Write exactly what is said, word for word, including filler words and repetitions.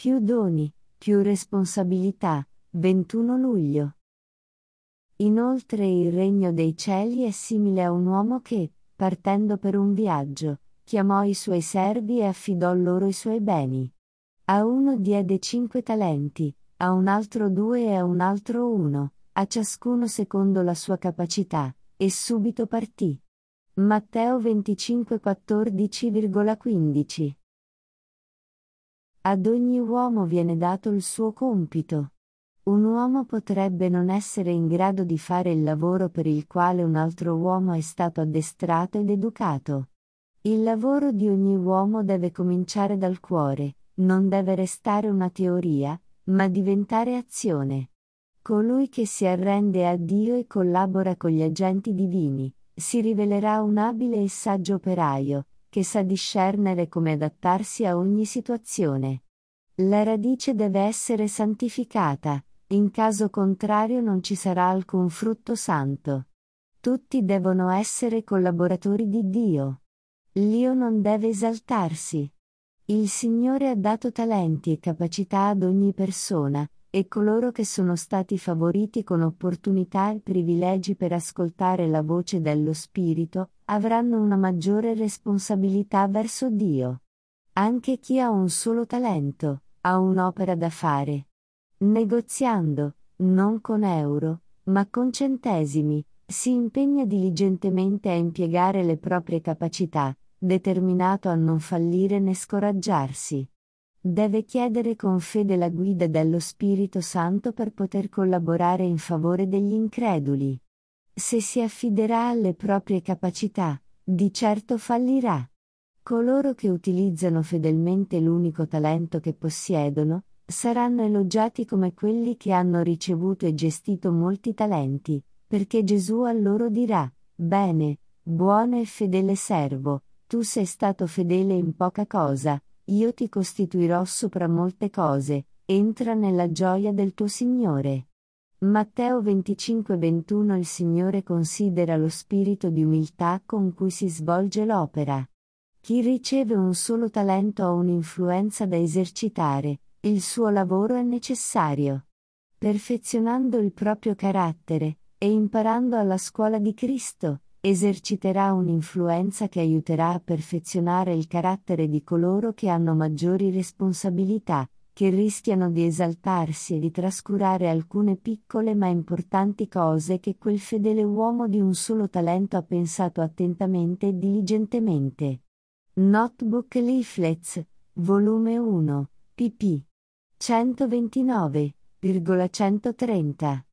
Più doni, più responsabilità. ventuno luglio. Inoltre il regno dei cieli è simile a un uomo che, partendo per un viaggio, chiamò i suoi servi e affidò loro i suoi beni. A uno diede cinque talenti, a un altro due e a un altro uno, a ciascuno secondo la sua capacità, e subito partì. Matteo venticinque quattordici quindici. Ad ogni uomo viene dato il suo compito. Un uomo potrebbe non essere in grado di fare il lavoro per il quale un altro uomo è stato addestrato ed educato. Il lavoro di ogni uomo deve cominciare dal cuore, non deve restare una teoria, ma diventare azione. Colui che si arrende a Dio e collabora con gli agenti divini, si rivelerà un abile e saggio operaio, che sa discernere come adattarsi a ogni situazione. La radice deve essere santificata, in caso contrario non ci sarà alcun frutto santo. Tutti devono essere collaboratori di Dio. L'io non deve esaltarsi. Il Signore ha dato talenti e capacità ad ogni persona, e coloro che sono stati favoriti con opportunità e privilegi per ascoltare la voce dello Spirito, avranno una maggiore responsabilità verso Dio. Anche chi ha un solo talento, ha un'opera da fare. Negoziando, non con euro, ma con centesimi, si impegna diligentemente a impiegare le proprie capacità, determinato a non fallire né scoraggiarsi. Deve chiedere con fede la guida dello Spirito Santo per poter collaborare in favore degli increduli. Se si affiderà alle proprie capacità, di certo fallirà. Coloro che utilizzano fedelmente l'unico talento che possiedono, saranno elogiati come quelli che hanno ricevuto e gestito molti talenti, perché Gesù a loro dirà: bene, buono e fedele servo, tu sei stato fedele in poca cosa, io ti costituirò sopra molte cose, entra nella gioia del tuo Signore. Matteo venticinque ventuno. Il Signore considera lo spirito di umiltà con cui si svolge l'opera. Chi riceve un solo talento ha un'influenza da esercitare, il suo lavoro è necessario. Perfezionando il proprio carattere, e imparando alla scuola di Cristo, eserciterà un'influenza che aiuterà a perfezionare il carattere di coloro che hanno maggiori responsabilità, che rischiano di esaltarsi e di trascurare alcune piccole ma importanti cose che quel fedele uomo di un solo talento ha pensato attentamente e diligentemente. Notebook Leaflets, volume uno, pp. centoventinove, centotrenta.